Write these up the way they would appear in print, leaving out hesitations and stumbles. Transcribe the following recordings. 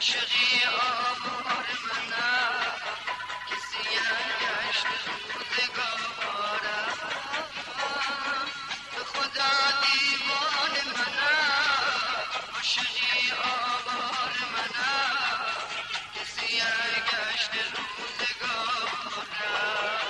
عاشقی آوار منم کسی گشت روزگارم به خدا دیوان منم عاشقی آوار منم کسی گشت روزگارم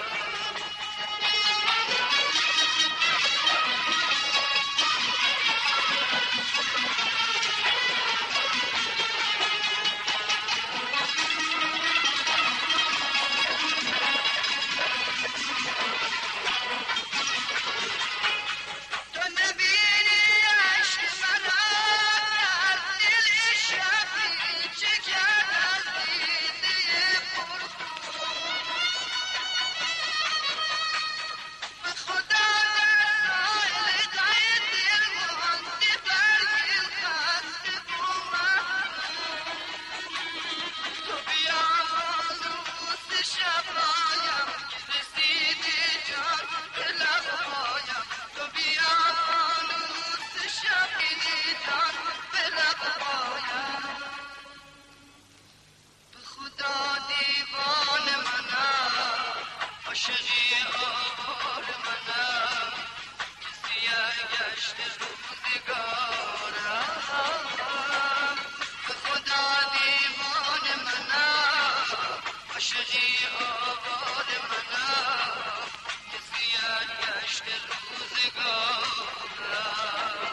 عاشقی آوار منم کسی گشت روزگارم به خدا دیوان منم عاشقی آوار منم کسی گشت روزگارم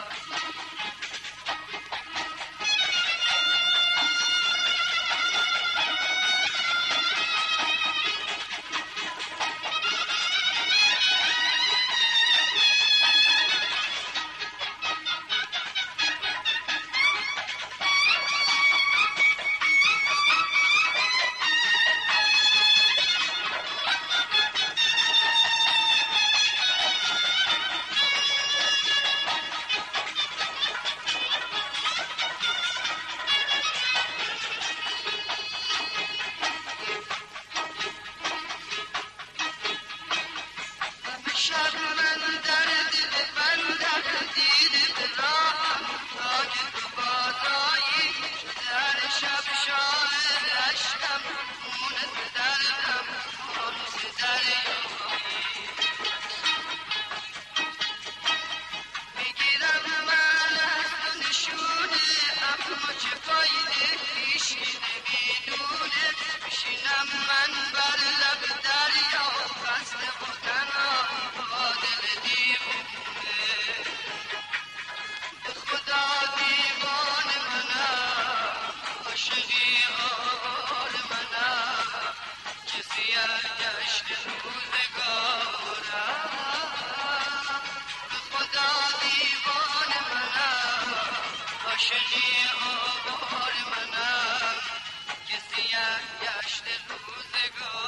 شب من در دل بندر دید دلم تا که تو بازایی در شب شاهد عشقم مونس دردم مونس دریایی میگیرم من از تو نشونه اما چه فایده هیچی نمیدونه میشینم من بر لب دریا خسته و تنها عاشقی آوار منم کسی گشت روزگارم به خدا دیوان منم عاشقی آوار منم کسی گشت روزگارم